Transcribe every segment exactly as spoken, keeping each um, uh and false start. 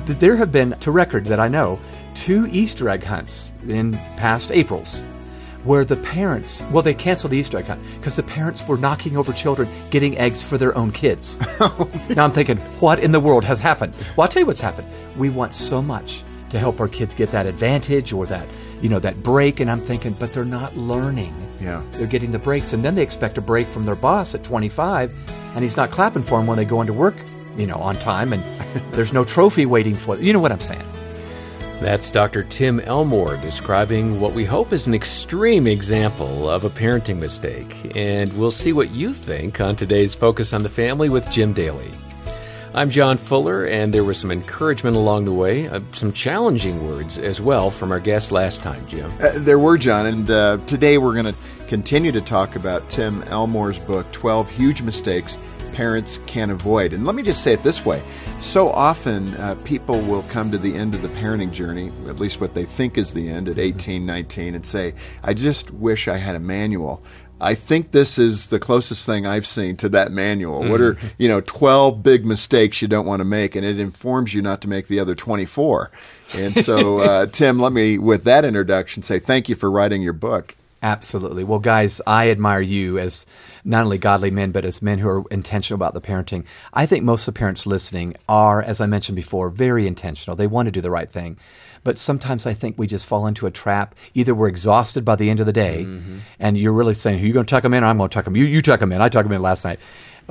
There have been, to record that I know, two Easter egg hunts in past Aprils where the parents, well, they canceled the Easter egg hunt because the parents were knocking over children getting eggs for their own kids. Now I'm thinking, what in the world has happened? Well, I'll tell you what's happened. We want so much to help our kids get that advantage or that, you know, that break, and I'm thinking, but they're not learning. Yeah. They're getting the breaks, and then they expect a break from their boss at twenty-five, and he's not clapping for them when they go into work, you know, on time, and there's no trophy waiting for them. You know what I'm saying? That's Doctor Tim Elmore describing what we hope is an extreme example of a parenting mistake. And we'll see what you think on today's Focus on the Family with Jim Daly. I'm John Fuller, and there was some encouragement along the way, uh, some challenging words as well from our guest last time, Jim. Uh, there were, John, and uh, today we're going to continue to talk about Tim Elmore's book, twelve Huge Mistakes Parents Can't Avoid. And let me just say it this way. So often uh, people will come to the end of the parenting journey, at least what they think is the end at eighteen, nineteen, and say, I just wish I had a manual. I think this is the closest thing I've seen to that manual. Mm-hmm. What are, you know, twelve big mistakes you don't want to make, and it informs you not to make the other twenty-four. And so, uh, Tim, let me, with that introduction, say thank you for writing your book. Absolutely. Well, guys, I admire you as not only godly men, but as men who are intentional about the parenting. I think most of the parents listening are, as I mentioned before, very intentional. They want to do the right thing. But sometimes I think we just fall into a trap. Either we're exhausted by the end of the day, mm-hmm. and you're really saying, are you going to tuck them in, or I'm going to tuck them in? You, you tuck them in. I tuck them in last night.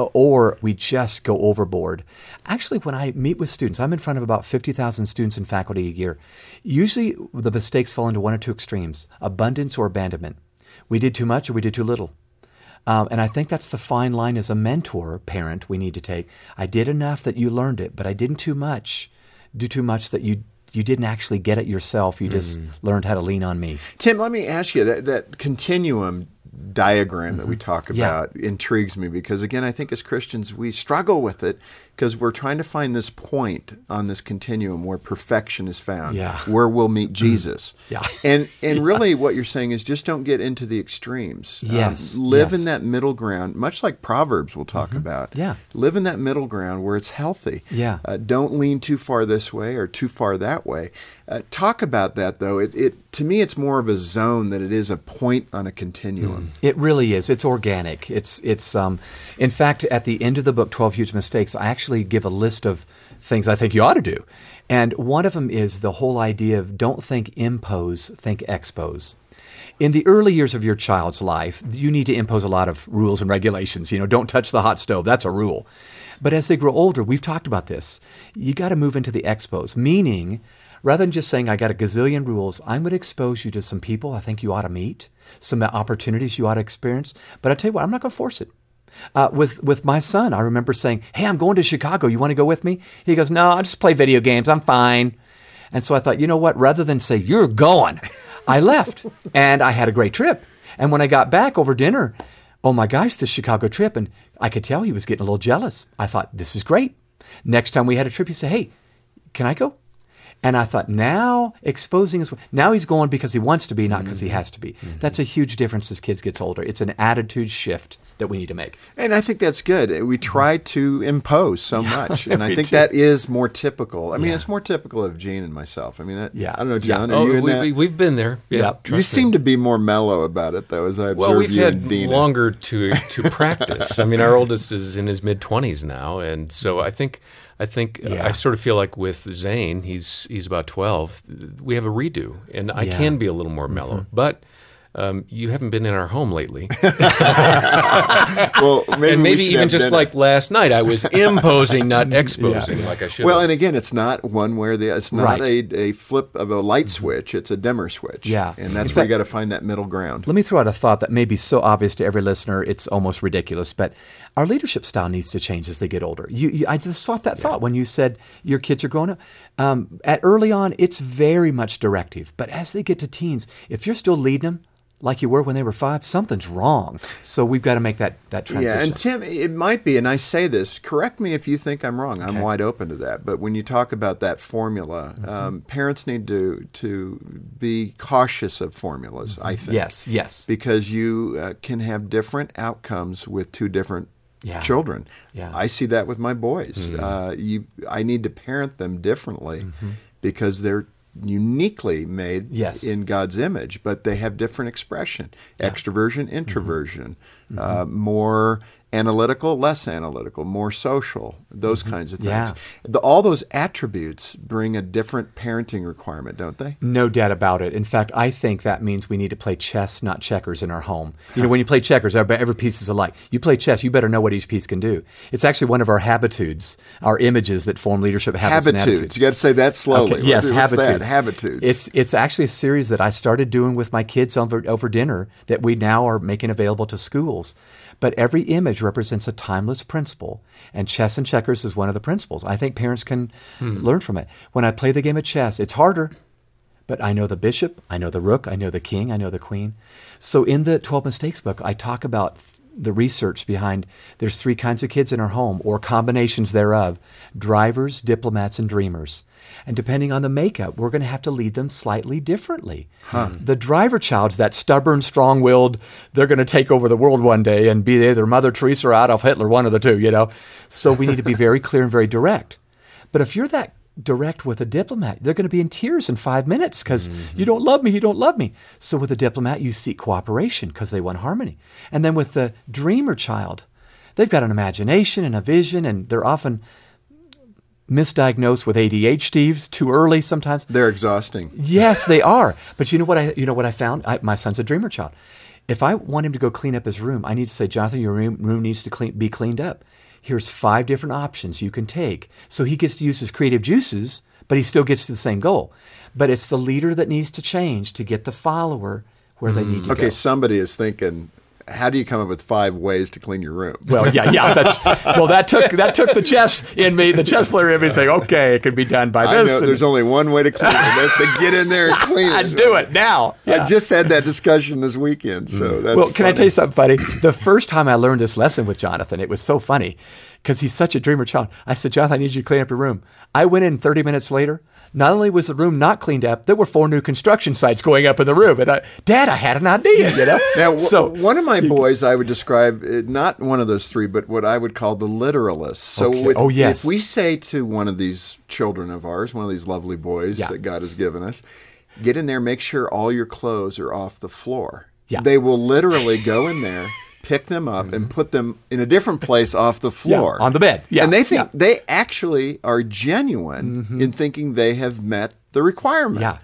Or we just go overboard. Actually, when I meet with students, I'm in front of about fifty thousand students and faculty a year. Usually the mistakes fall into one or two extremes, abundance or abandonment. We did too much or we did too little. Um, and I think that's the fine line as a mentor parent we need to take. I did enough that you learned it, but I didn't too much, do too much that you you didn't actually get it yourself. You just mm. learned how to lean on me. Tim, let me ask you, that, that continuum diagram that we talk about yeah. intrigues me because, again, I think as Christians we struggle with it because we're trying to find this point on this continuum where perfection is found, yeah. where we'll meet Jesus. yeah. And and yeah. really what you're saying is just don't get into the extremes. Yes. Um, live yes. in that middle ground, much like Proverbs we'll talk mm-hmm. about. Yeah. Live in that middle ground where it's healthy. Yeah. Uh, don't lean too far this way or too far that way. Uh, talk about that, though. It, it to me, it's more of a zone than it is a point on a continuum. Mm. It really is. It's organic. It's it's. Um, in fact, at the end of the book, twelve Huge Mistakes, I actually give a list of things I think you ought to do, and one of them is the whole idea of don't think impose, think expose. In the early years of your child's life, you need to impose a lot of rules and regulations. You know, don't touch the hot stove. That's a rule. But as they grow older, we've talked about this. You got to move into the expose, meaning, rather than just saying, I got a gazillion rules, I'm going to expose you to some people I think you ought to meet, some opportunities you ought to experience. But I tell you what, I'm not going to force it. Uh, with with my son, I remember saying, hey, I'm going to Chicago. You want to go with me? He goes, no, I'll just play video games. I'm fine. And so I thought, you know what? Rather than say, you're going, I left. And I had a great trip. And when I got back over dinner, oh my gosh, this Chicago trip. And I could tell he was getting a little jealous. I thought, this is great. Next time we had a trip, he said, hey, can I go? And I thought, now exposing his, now he's going because he wants to be, not because mm-hmm. he has to be. Mm-hmm. That's a huge difference as kids gets older. It's an attitude shift that we need to make. And I think that's good. We try to impose so yeah, much, and I think do. that is more typical. I mean, yeah. it's more typical of Gene and myself. I mean, that, yeah. I don't know, John, yeah. are oh, you in we, that? We, we've been there. Yeah, yeah. You seem to be more mellow about it, though, as I observe well, we've you had and Dina. longer to to practice. I mean, our oldest is in his mid twenties now, and so I think. I think yeah. uh, I sort of feel like with Zane, he's he's about twelve. We have a redo, and I yeah. can be a little more mellow. Mm-hmm. But um, you haven't been in our home lately. well, maybe and maybe we even just dinner. like last night, I was imposing, not exposing, yeah. like I should. Well, and again, it's not one where the it's not right. a, a flip of a light switch; it's a dimmer switch. Yeah, and that's in where fact, you got to find that middle ground. Let me throw out a thought that may be so obvious to every listener, it's almost ridiculous, but our leadership style needs to change as they get older. You, you, I just thought that yeah. thought when you said your kids are growing up. Um, at early on, it's very much directive. But as they get to teens, if you're still leading them like you were when they were five, something's wrong. So we've got to make that, that transition. Yeah, and Tim, it might be, and I say this, correct me if you think I'm wrong. I'm okay. wide open to that. But when you talk about that formula, mm-hmm. um, parents need to to be cautious of formulas, I think. Yes, yes. Because you uh, can have different outcomes with two different Yeah. children. Yeah. I see that with my boys. Mm. Uh, you, I need to parent them differently Mm-hmm. because they're uniquely made Yes. in God's image, but they have different expression, Yeah. extroversion, introversion, mm-hmm. uh, more analytical, less analytical, more social, those Mm-hmm. kinds of things. Yeah. The, all those attributes bring a different parenting requirement, don't they? No doubt about it. In fact, I think that means we need to play chess, not checkers, in our home. You know, when you play checkers, every, every piece is alike. You play chess, you better know what each piece can do. It's actually one of our habitudes, our images that form leadership habits and Habitudes. attitudes. You got to say that slowly. Okay, yes, What's habitudes. that? Habitudes. It's it's actually a series that I started doing with my kids over over dinner that we now are making available to schools. But every image represents a timeless principle, and chess and checkers is one of the principles. I think parents can Hmm. learn from it. When I play the game of chess, it's harder, but I know the bishop, I know the rook, I know the king, I know the queen. So in the twelve Mistakes book, I talk about the research behind there's three kinds of kids in our home, or combinations thereof: drivers, diplomats, and dreamers. And depending on the makeup, we're going to have to lead them slightly differently. Huh. The driver child's that stubborn, strong-willed, they're going to take over the world one day and be either Mother Teresa or Adolf Hitler, one of the two, you know. So we need to be very clear and very direct. But if you're that direct with a diplomat, they're going to be in tears in five minutes because mm-hmm. you don't love me, you don't love me. So with a diplomat, you seek cooperation because they want harmony. And then with the dreamer child, they've got an imagination and a vision, and they're often misdiagnosed with A D H D too early sometimes. They're exhausting. Yes, they are. But you know what I you know what I found? I, my son's a dreamer child. If I want him to go clean up his room, I need to say, Jonathan, your room, room needs to clean, be cleaned up. Here's five different options you can take. So he gets to use his creative juices, but he still gets to the same goal. But it's the leader that needs to change to get the follower where mm. they need to okay, go. Okay, somebody is thinking, how do you come up with five ways to clean your room? Well, yeah, yeah. That's, well, that took that took the chess in me, the chess player in me, think, okay, it could be done by I this. know there's only one way to clean it. That's to get in there and clean it. I do it now. Yeah. I just had that discussion this weekend, so that's Well, can funny. I tell you something funny? The first time I learned this lesson with Jonathan, it was so funny because he's such a dreamer child. I said, Jonathan, I need you to clean up your room. I went in thirty minutes later. Not only was the room not cleaned up, there were four new construction sites going up in the room. And I, Dad, I had an idea, you know? Now, w- so, one of my boys, I would describe, uh, not one of those three, but what I would call the literalist. So Okay. with, Oh, yes. if we say to one of these children of ours, one of these lovely boys Yeah. that God has given us, get in there, make sure all your clothes are off the floor. Yeah. They will literally go in there, pick them up, and put them in a different place off the floor. Yeah, on the bed. Yeah. And they think yeah. they actually are genuine Mm-hmm. in thinking they have met the requirement. Yeah.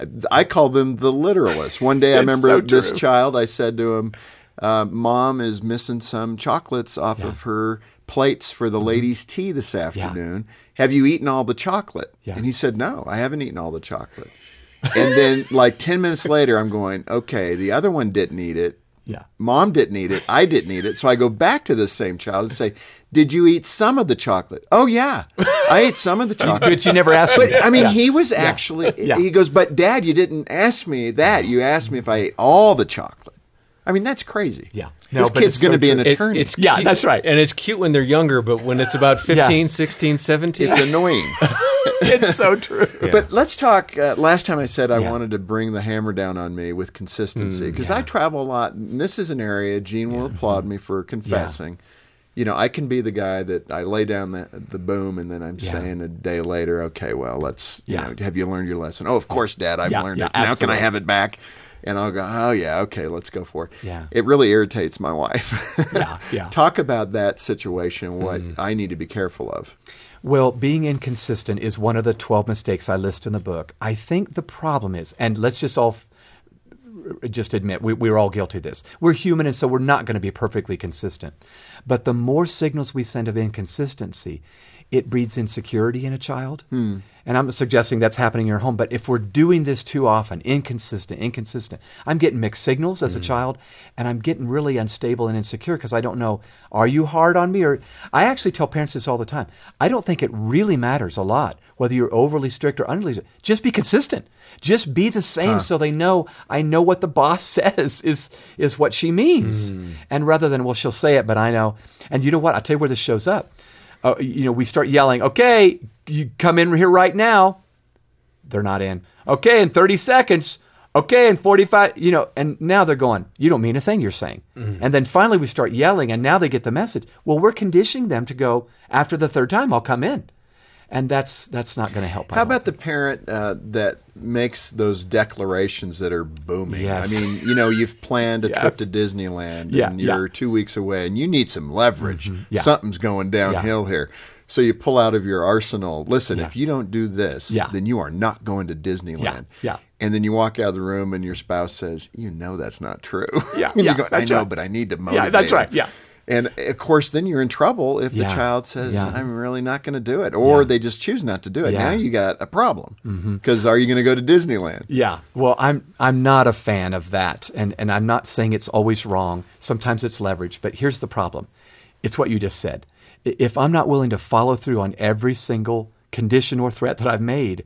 I call them the literalists. One day I It's remember so this true. child, I said to him, uh, Mom is missing some chocolates off Yeah. of her plates for the Mm-hmm. ladies' tea this afternoon. Have you eaten all the chocolate? Yeah. And he said, no, I haven't eaten all the chocolate. And then like ten minutes later, I'm going, okay, the other one didn't eat it. Yeah. Mom didn't eat it. I didn't eat it. So I go back to this same child and say, did you eat some of the chocolate? Oh, yeah. I ate some of the chocolate. But you never asked me. But I mean, Yeah. he was actually, Yeah. he goes, but Dad, you didn't ask me that. You asked me if I ate all the chocolate. I mean, that's crazy. Yeah. This No, but kid's it's going to so be an true. It- attorney. It's Yeah, cute- that's right. And it's cute when they're younger, but when it's about fifteen, sixteen, seventeen, It's annoying. It's so true. But let's talk. Uh, last time I said I Yeah. wanted to bring the hammer down on me with consistency because yeah. I travel a lot. And this is an area, Gene will applaud me for confessing. You know, I can be the guy that I lay down the, the boom and then I'm Yeah. saying a day later, okay, well, let's, you Yeah. know, have you learned your lesson? Oh, of course, Dad, I've Yeah, learned yeah, it. Now can I absolutely. have it back? And I'll go, oh, yeah, okay, let's go for it. Yeah. It really irritates my wife. Yeah, yeah. Talk about that situation, what I need to be careful of. Well, being inconsistent is one of the twelve mistakes I list in the book. I think the problem is, and let's just all f- just admit, we, we're all guilty of this. We're human, and so we're not going to be perfectly consistent. But the more signals we send of inconsistency, it breeds insecurity in a child. Hmm. And I'm suggesting that's happening in your home. But if we're doing this too often, inconsistent, inconsistent, I'm getting mixed signals as a child, and I'm getting really unstable and insecure because I don't know, are you hard on me? Or I actually tell parents this all the time. I don't think it really matters a lot whether you're overly strict or underly strict. Just be consistent. Just be the same so they know I know what the boss says is is what she means. And rather than, well, she'll say it, but I know. And you know what? I'll tell you where this shows up. Uh, you know, we start yelling, okay, you come in here right now. They're not in. Okay, in thirty seconds. okay, in forty-five, you know, and now they're going, you don't mean a thing you're saying. Mm-hmm. And then finally we start yelling, and now they get the message. Well, we're conditioning them to go, after the third time, I'll come in. And that's that's not going to help. How about the parent uh, that makes those declarations that are booming? Yes. I mean, you know, you've planned a yes. trip to Disneyland, yeah, and you're yeah. two weeks away, and you need some leverage. Mm-hmm. Yeah. Something's going downhill yeah. here. So you pull out of your arsenal, listen, yeah. if you don't do this, yeah. then you are not going to Disneyland. Yeah. yeah. And then you walk out of the room, and your spouse says, you know that's not true. Yeah, and yeah, you go, I know, right. but I need to motivate Yeah, that's right, him. yeah. And, of course, then you're in trouble if Yeah. the child says, yeah. I'm really not going to do it. Or yeah. they just choose not to do it. Yeah. Now you got a problem. Because mm-hmm. are you going to go to Disneyland? Yeah. Well, I'm I'm not a fan of that. And, and I'm not saying it's always wrong. Sometimes it's leverage. But here's the problem. It's what you just said. If I'm not willing to follow through on every single condition or threat that I've made,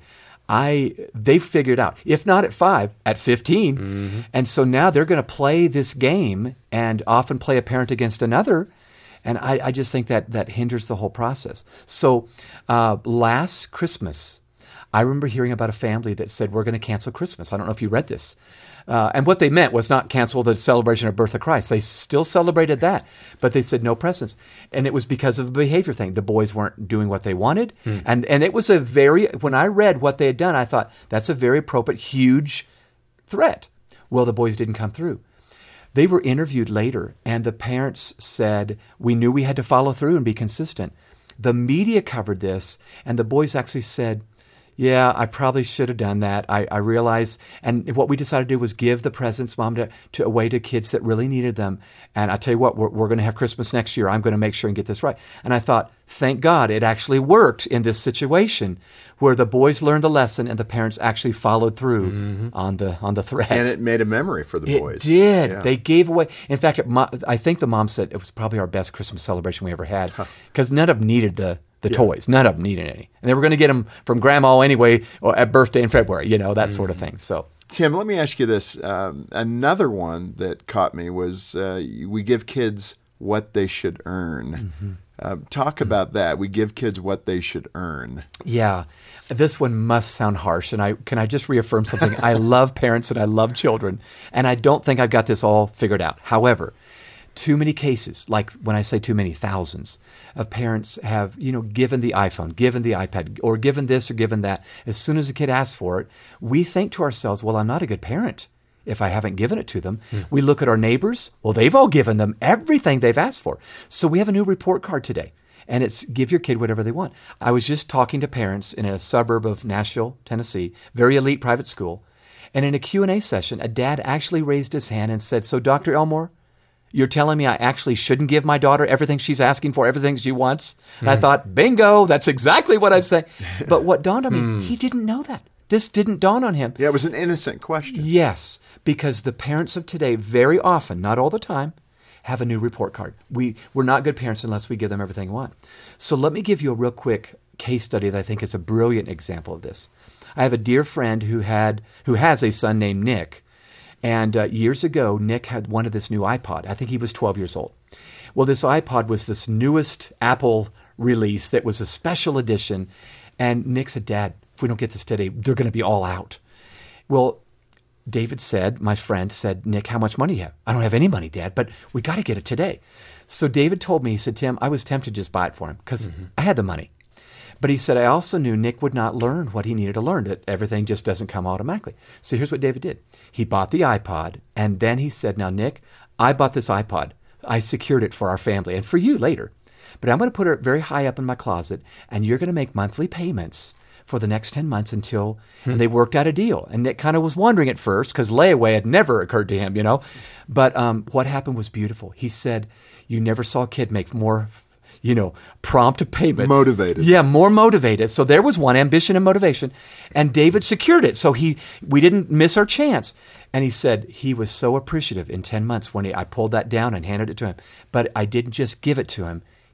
I they've figured out, if not at five, at fifteen. Mm-hmm. And so now they're going to play this game and often play a parent against another. And I, I just think that that hinders the whole process. So uh, last Christmas, I remember hearing about a family that said, we're going to cancel Christmas. I don't know if you read this. Uh, and what they meant was not cancel the celebration of birth of Christ. They still celebrated that, but they said no presents. And it was because of the behavior thing. The boys weren't doing what they wanted. Hmm. And and it was a very, when I read what they had done, I thought, that's a very appropriate, huge threat. Well, the boys didn't come through. They were interviewed later, and the parents said, we knew we had to follow through and be consistent. The media covered this, and the boys actually said, yeah, I probably should have done that. I, I realized, and what we decided to do was give the presents, Mom, to, to away to kids that really needed them. And I tell you what, we're, we're going to have Christmas next year. I'm going to make sure and get this right. And I thought, thank God it actually worked in this situation where the boys learned the lesson and the parents actually followed through mm-hmm. on the on the threat. And it made a memory for the it boys. It did. Yeah. They gave away. In fact, it, I think the mom said it was probably our best Christmas celebration we ever had because huh. none of them needed the the yeah. toys. None of them needed any. And they were going to get them from grandma anyway or at birthday in February, you know, that mm. sort of thing. So, Tim, let me ask you this. Um, another one that caught me was uh, we give kids what they should earn. Mm-hmm. Uh, talk about that. We give kids what they should earn. Yeah. This one must sound harsh. And I can I just reaffirm something? I love parents and I love children. And I don't think I've got this all figured out. However, too many cases, like when I say too many, thousands of parents have, you know, given the iPhone, given the iPad, or given this or given that. As soon as a kid asks for it, we think to ourselves, well, I'm not a good parent if I haven't given it to them. Hmm. We look at our neighbors. Well, they've all given them everything they've asked for. So we have a new report card today, and it's give your kid whatever they want. I was just talking to parents in a suburb of Nashville, Tennessee, very elite private school, and in a Q and A session, a dad actually raised his hand and said, so Doctor Elmore, you're telling me I actually shouldn't give my daughter everything she's asking for, everything she wants? And mm. I thought, bingo, that's exactly what I'd say. But what dawned on me, mm. he didn't know that. This didn't dawn on him. Yeah, it was an innocent question. Yes, because the parents of today very often, not all the time, have a new report card. We, we're not good parents unless we give them everything we want. So let me give you a real quick case study that I think is a brilliant example of this. I have a dear friend who had who has a son named Nick. And uh, years ago, Nick had wanted this new iPod. I think he was twelve years old. Well, this iPod was this newest Apple release that was a special edition. And Nick said, Dad, if we don't get this today, they're going to be all out. Well, David said, my friend said, Nick, how much money do you have? I don't have any money, Dad, but we got to get it today. So David told me, he said, Tim, I was tempted to just buy it for him because mm-hmm. I had the money. But he said, I also knew Nick would not learn what he needed to learn, that everything just doesn't come automatically. So here's what David did. He bought the iPod, and then he said, now, Nick, I bought this iPod. I secured it for our family and for you later. But I'm going to put it very high up in my closet, and you're going to make monthly payments for the next ten months until, hmm. and they worked out a deal. And Nick kind of was wondering at first, because layaway had never occurred to him, you know. But um, what happened was beautiful. He said, you never saw a kid make more you know, prompt payments. Motivated. Yeah, more motivated. So there was one, ambition and motivation. And David secured it. So he, we didn't miss our chance. And he said he was so appreciative in ten months when he, I pulled that down and handed it to him. But I didn't just give it to him.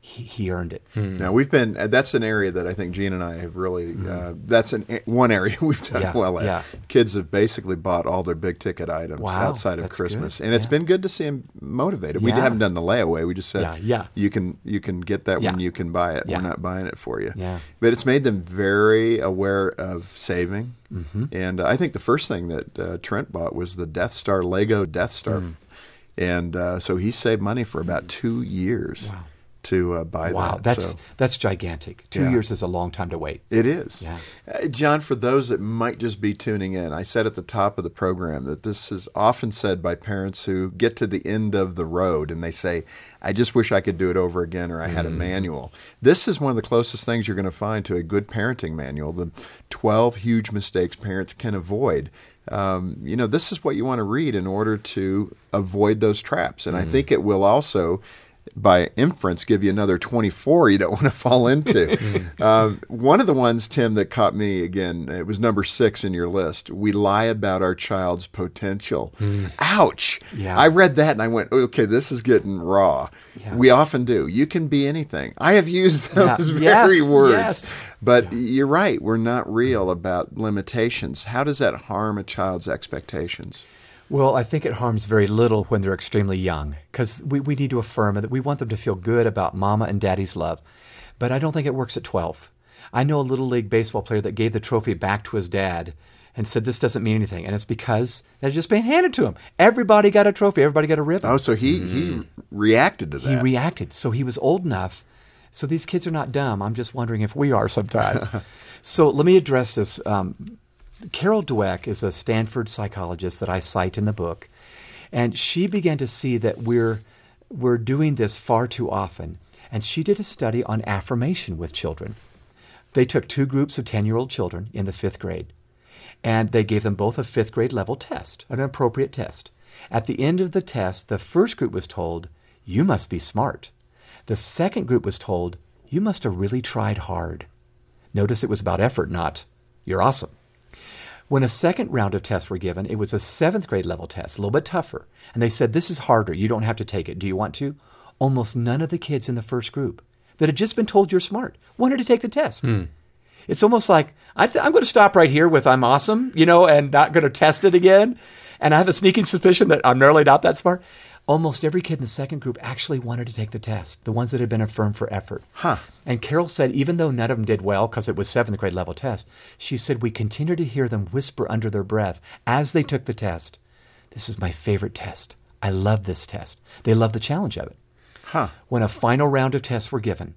he, he earned it. Hmm. Now we've been. Uh, that's an area that I think Gene and I have really. Mm-hmm. Uh, that's an one area we've done yeah, well at. Yeah. Kids have basically bought all their big ticket items wow, outside of Christmas, good. and it's yeah. been good to see them motivated. We yeah. haven't done the layaway. We just said, yeah, yeah. you can you can get that yeah. when you can buy it. Yeah. We're not buying it for you. Yeah. But it's made them very aware of saving. Mm-hmm. And uh, I think the first thing that uh, Trent bought was the Death Star Lego Death Star, mm. and uh, so he saved money for about two years. Wow. To uh, buy wow, that. that's so, that's gigantic. Two yeah. years is a long time to wait. It is. Yeah. Uh, John, for those that might just be tuning in, I said at the top of the program that this is often said by parents who get to the end of the road and they say, I just wish I could do it over again, or I had mm. a manual. This is one of the closest things you're going to find to a good parenting manual, the twelve huge mistakes parents can avoid. Um, you know, this is what you want to read in order to avoid those traps. And mm. I think it will also, by inference, give you another twenty-four you don't want to fall into. um, one of the ones, Tim, that caught me, again, it was number six in your list. We lie about our child's potential. Mm. Ouch. Yeah. I read that and I went, okay, this is getting raw. Yeah. We often do. You can be anything. I have used those yeah. very yes. words. Yes. But yeah. you're right. We're not real about limitations. How does that harm a child's expectations? Well, I think it harms very little when they're extremely young, because we, we need to affirm that we want them to feel good about mama and daddy's love. But I don't think it works at twelve. I know a Little League baseball player that gave the trophy back to his dad and said this doesn't mean anything. And it's because it had just been handed to him. Everybody got a trophy. Everybody got a ribbon. Oh, so he, mm-hmm. he reacted to that. He reacted. So he was old enough. So these kids are not dumb. I'm just wondering if we are sometimes. So let me address this. Um, Carol Dweck is a Stanford psychologist that I cite in the book, and she began to see that we're we're doing this far too often. And she did a study on affirmation with children. They took two groups of ten-year-old children in the fifth grade, and they gave them both a fifth grade level test, an appropriate test. At the end of the test, the first group was told, "You must be smart." The second group was told, "You must have really tried hard." Notice it was about effort, not "you're awesome." When a second round of tests were given, it was a seventh grade level test, a little bit tougher. And they said, "This is harder. You don't have to take it. Do you want to?" Almost none of the kids in the first group that had just been told you're smart wanted to take the test. Hmm. It's almost like, I th- I'm going to stop right here with "I'm awesome," you know, and not going to test it again. And I have a sneaking suspicion that I'm really not that smart. Almost every kid in the second group actually wanted to take the test, the ones that had been affirmed for effort. Huh. And Carol said even though none of them did well because it was seventh grade level test, she said we continued to hear them whisper under their breath as they took the test, "This is my favorite test. I love this test." They loved the challenge of it. Huh. When a final round of tests were given,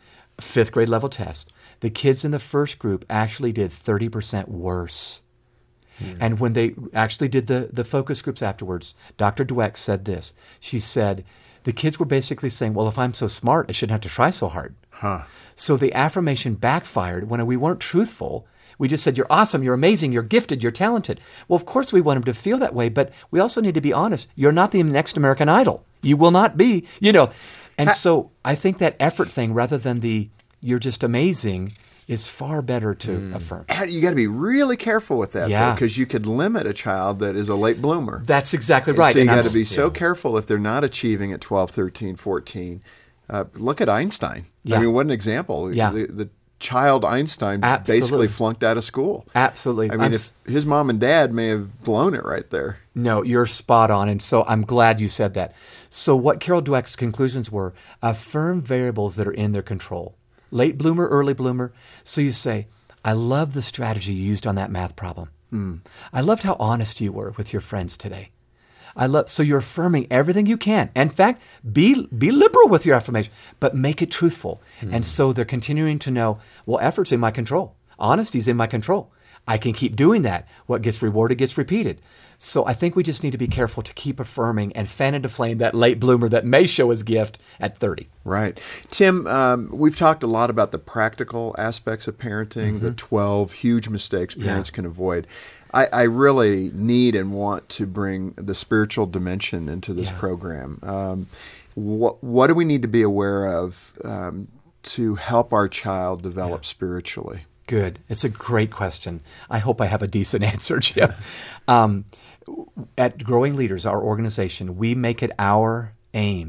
fifth grade level test, the kids in the first group actually did thirty percent worse. Mm. And when they actually did the, the focus groups afterwards, Doctor Dweck said this. She said, the kids were basically saying, well, if I'm so smart, I shouldn't have to try so hard. Huh. So the affirmation backfired when we weren't truthful. We just said, "You're awesome, you're amazing, you're gifted, you're talented." Well, of course we want them to feel that way, but we also need to be honest. You're not the next American Idol. You will not be, you know. And ha- so I think that effort thing, rather than the "you're just amazing," is far better to mm. affirm. You got to be really careful with that, yeah. because you could limit a child that is a late bloomer. That's exactly and right. So you got to I'm, be so yeah. careful if they're not achieving at twelve, thirteen, fourteen. Uh, look at Einstein. Yeah. I mean, what an example. Yeah. The, the child Einstein Absolutely. basically flunked out of school. Absolutely. I mean, if his mom and dad may have blown it right there. No, you're spot on. And so I'm glad you said that. So what Carol Dweck's conclusions were, affirm variables that are in their control. Late bloomer, early bloomer. So you say, "I love the strategy you used on that math problem. Mm. I loved how honest you were with your friends today. I love." So you're affirming everything you can. In fact, be be liberal with your affirmation, but make it truthful. Mm. And so they're continuing to know, well, effort's in my control. Honesty's in my control. I can keep doing that. What gets rewarded gets repeated. So I think we just need to be careful to keep affirming and fan into flame that late bloomer that may show his gift at thirty. Right. Tim, um, we've talked a lot about the practical aspects of parenting, mm-hmm. the twelve huge mistakes parents yeah. can avoid. I, I really need and want to bring the spiritual dimension into this yeah. program. Um, what, what do we need to be aware of um, to help our child develop yeah. spiritually? Good. It's a great question. I hope I have a decent answer, Jim. um, at Growing Leaders, our organization, we make it our aim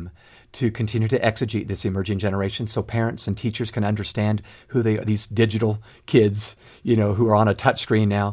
to continue to exegete this emerging generation so parents and teachers can understand who they are, these digital kids, you know, who are on a touch screen now.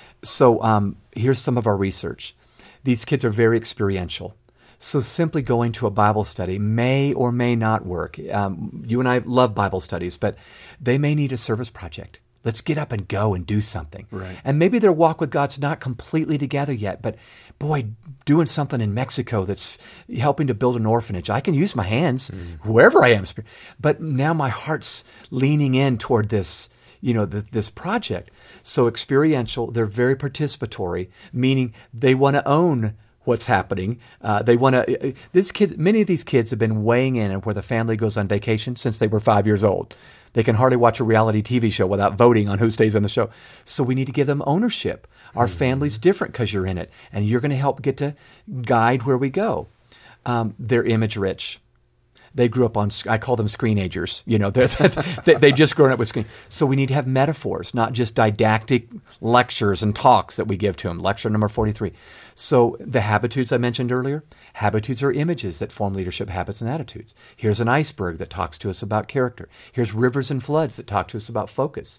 So um, here's some of our research. These kids are very experiential. So simply going to a Bible study may or may not work. Um, you and I love Bible studies, but they may need a service project. Let's get up and go and do something. Right. And maybe their walk with God's not completely together yet, but boy, doing something in Mexico that's helping to build an orphanage. I can use my hands mm. wherever I am. But now my heart's leaning in toward this, you know, the, this project. So experiential, they're very participatory, meaning they want to own what's happening. Uh, they want to, this kids, many of these kids have been weighing in on where the family goes on vacation since they were five years old. They can hardly watch a reality T V show without voting on who stays on the show. So we need to give them ownership. Our mm-hmm. family's different because you're in it, and you're going to help get to guide where we go. Um, they're image rich. They grew up on, I call them screenagers. You know, they're, they they just grown up with screen. So we need to have metaphors, not just didactic lectures and talks that we give to them. Lecture number forty-three. So the habitudes I mentioned earlier, habitudes are images that form leadership habits and attitudes. Here's an iceberg that talks to us about character. Here's rivers and floods that talk to us about focus.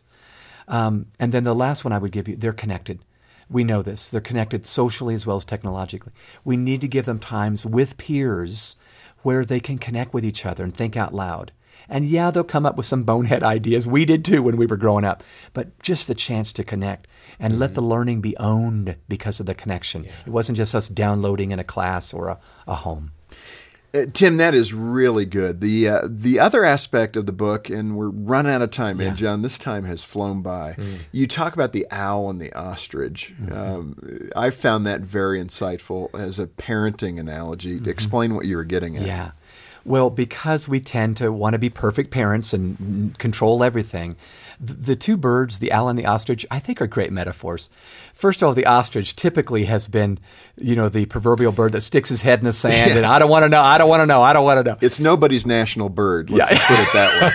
Um, and then the last one I would give you, they're connected. We know this. They're connected socially as well as technologically. We need to give them times with peers where they can connect with each other and think out loud. And yeah, they'll come up with some bonehead ideas. We did too when we were growing up. But just the chance to connect and mm-hmm. let the learning be owned because of the connection. Yeah. It wasn't just us downloading in a class or a, a home. Uh, Tim, that is really good. The uh, the other aspect of the book, and we're running out of time, man, yeah. John, this time has flown by. Mm. You talk about the owl and the ostrich. Mm-hmm. Um, I found that very insightful as a parenting analogy. Mm-hmm. Explain what you were getting at. Yeah. Well, because we tend to want to be perfect parents and control everything, the two birds, the owl and the ostrich, I think are great metaphors. First of all, the ostrich typically has been, you know, the proverbial bird that sticks his head in the sand yeah. and I don't want to know, I don't want to know, I don't want to know. It's nobody's national bird. Let's yeah. put it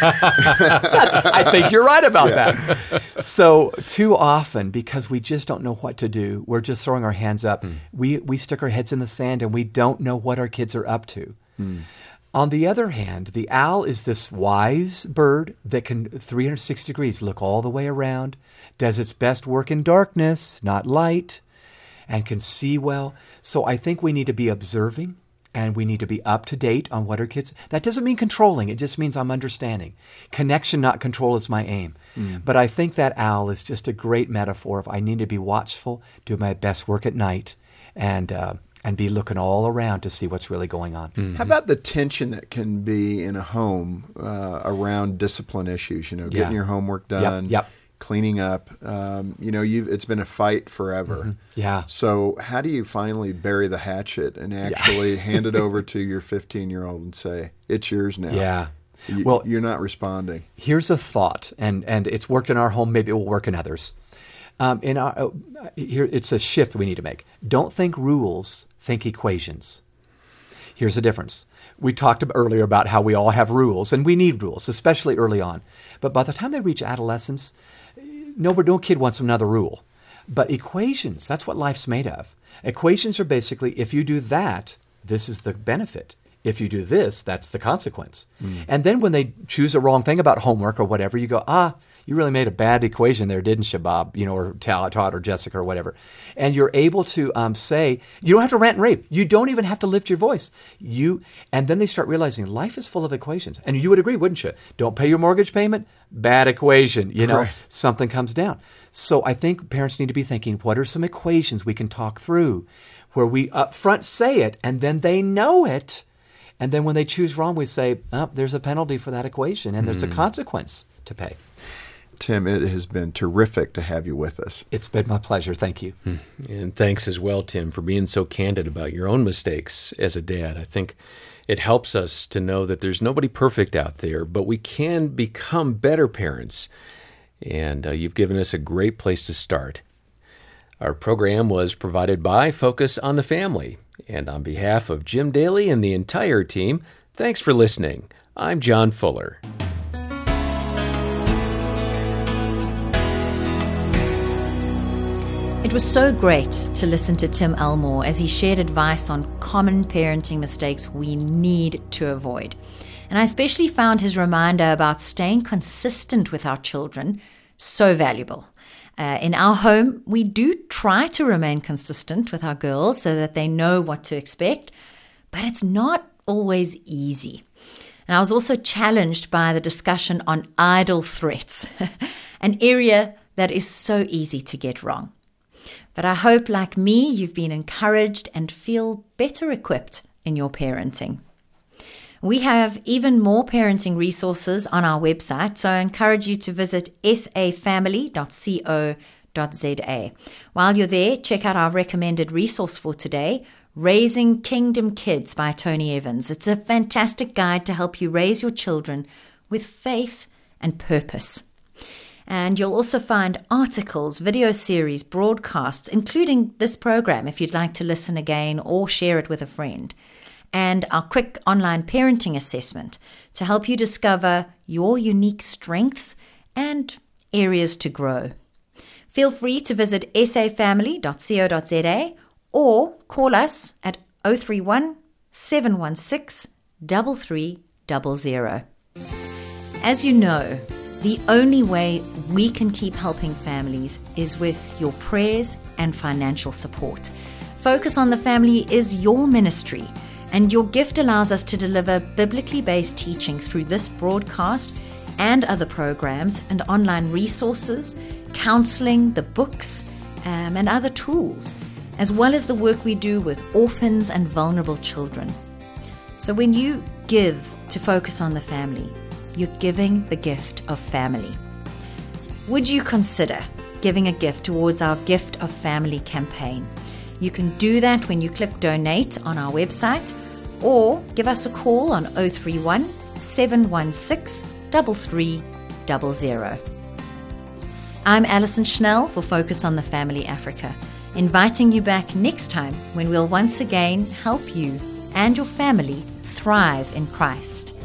that way. I think you're right about yeah. that. So too often, because we just don't know what to do, we're just throwing our hands up. Mm. We we stick our heads in the sand and we don't know what our kids are up to. Mm. On the other hand, the owl is this wise bird that can three hundred sixty degrees look all the way around, does its best work in darkness, not light, and can see well. So I think we need to be observing and we need to be up to date on what our kids... That doesn't mean controlling. It just means I'm understanding. Connection, not control, is my aim. Mm. But I think that owl is just a great metaphor of I need to be watchful, do my best work at night, and... Uh, and be looking all around to see what's really going on. Mm-hmm. How about the tension that can be in a home uh, around discipline issues? You know, getting yeah. your homework done, yep. Yep. cleaning up. Um, you know, you've, it's been a fight forever. Mm-hmm. Yeah. So how do you finally bury the hatchet and actually yeah. hand it over to your fifteen-year-old and say, it's yours now? Yeah. You, well, you're not responding. Here's a thought, and, and it's worked in our home. Maybe it will work in others. Um, in our, uh, here, it's a shift we need to make. Don't think rules, think equations. Here's the difference. We talked earlier about how we all have rules, and we need rules, especially early on. But by the time they reach adolescence, no, no kid wants another rule. But equations, that's what life's made of. Equations are basically, if you do that, this is the benefit. If you do this, that's the consequence. Mm. And then when they choose a wrong thing about homework or whatever, you go, ah, you really made a bad equation there, didn't you, Bob? You know, or Todd or Jessica or whatever. And you're able to um, say, you don't have to rant and rave. You don't even have to lift your voice. You, and then they start realizing life is full of equations. And you would agree, wouldn't you? Don't pay your mortgage payment? Bad equation. You know, right. Something comes down. So I think parents need to be thinking, what are some equations we can talk through where we up front say it and then they know it. And then when they choose wrong, we say, oh, there's a penalty for that equation and there's mm. a consequence to pay. Tim, it has been terrific to have you with us. It's been my pleasure. Thank you. And thanks as well, Tim, for being so candid about your own mistakes as a dad. I think it helps us to know that there's nobody perfect out there, but we can become better parents. And uh, you've given us a great place to start. Our program was provided by Focus on the Family. And on behalf of Jim Daly and the entire team, thanks for listening. I'm John Fuller. It was so great to listen to Tim Elmore as he shared advice on common parenting mistakes we need to avoid. And I especially found his reminder about staying consistent with our children so valuable. Uh, in our home, we do try to remain consistent with our girls so that they know what to expect, but it's not always easy. And I was also challenged by the discussion on idle threats, an area that is so easy to get wrong. But I hope, like me, you've been encouraged and feel better equipped in your parenting. We have even more parenting resources on our website, so I encourage you to visit s a family dot co dot z a. While you're there, check out our recommended resource for today, Raising Kingdom Kids by Tony Evans. It's a fantastic guide to help you raise your children with faith and purpose. And you'll also find articles, video series, broadcasts, including this program if you'd like to listen again or share it with a friend. And our quick online parenting assessment to help you discover your unique strengths and areas to grow. Feel free to visit s a family dot co dot z a or call us at oh three one, seven one six, three three zero zero. As you know, the only way we can keep helping families is with your prayers and financial support. Focus on the Family is your ministry, and your gift allows us to deliver biblically based teaching through this broadcast and other programs and online resources, counseling, the books, um, and other tools, as well as the work we do with orphans and vulnerable children. So when you give to Focus on the Family, you're giving the gift of family. Would you consider giving a gift towards our Gift of Family campaign? You can do that when you click donate on our website, or give us a call on oh three one, seven one six, three three zero zero. I'm Alison Schnell for Focus on the Family Africa, inviting you back next time when we'll once again help you and your family thrive in Christ.